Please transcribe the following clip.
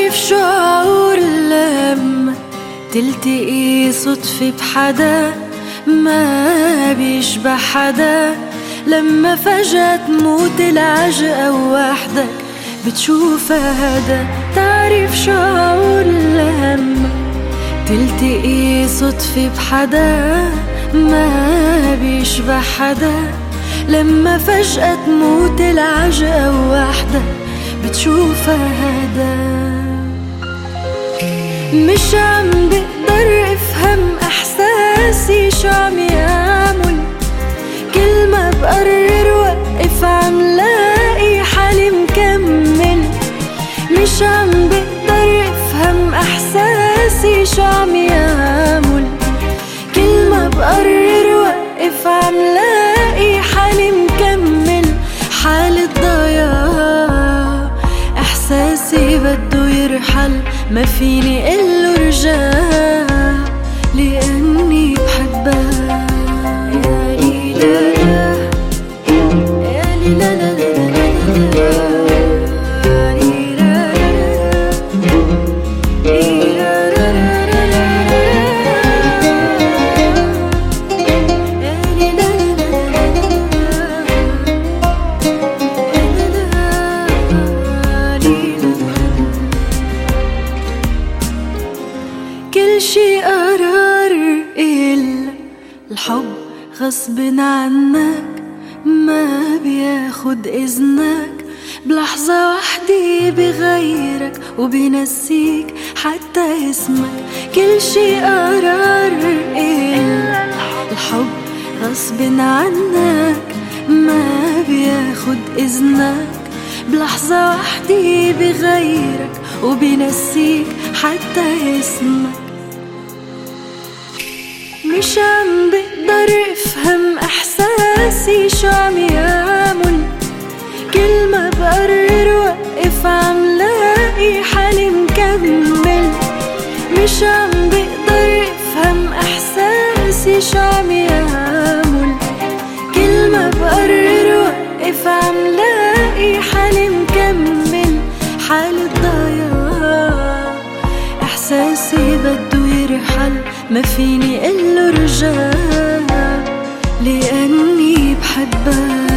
تعرف شعور لما تلتقي صدفة بحدا ما بيشبه حدا، لما فجأة تموت العجقة ووحدك بتشوفها هدا. تعرف شعور لما تلتقي صدفة بحدا ما بيشبه حدا، لما فجأة تموت العجقة ووحدك بتشوفها هدا. مش عم بقدر افهم احساسي شو عم يعمل، كل ما بقرر وقف عم لاقي حالي مكمل. مش عم بقدر افهم احساسي شو عم يعمل، كل ما بقرر وقف عم لاقي حالي مكمل. حالة ضياع احساسي بده يرحل، ما فيني قله رجع لأني بحبها. يا ليلى يا ليلى لا لا كل شي قرار إلا الحب غصب عنك، ما بياخد إذنك بلحظة وحدة بغيرك وبينسيك حتى اسمك. كل شي قرار إلا الحب غصب عنك، ما بياخد إذنك بلحظة وحدة بغيرك وبينسيك حتى اسمك. مش عم بقدر افهم احساسي شو عم يعمل، كل ما بقرر وقف عم لاقي حالي مكمل. مش عم بقدر افهم احساسي شو عم يعمل، كل ما بقرر وقف عم لاقي حالي مكمل. حالة ضياع احساسي بده يرحل، ما فيني قله رجع لأني بحبها.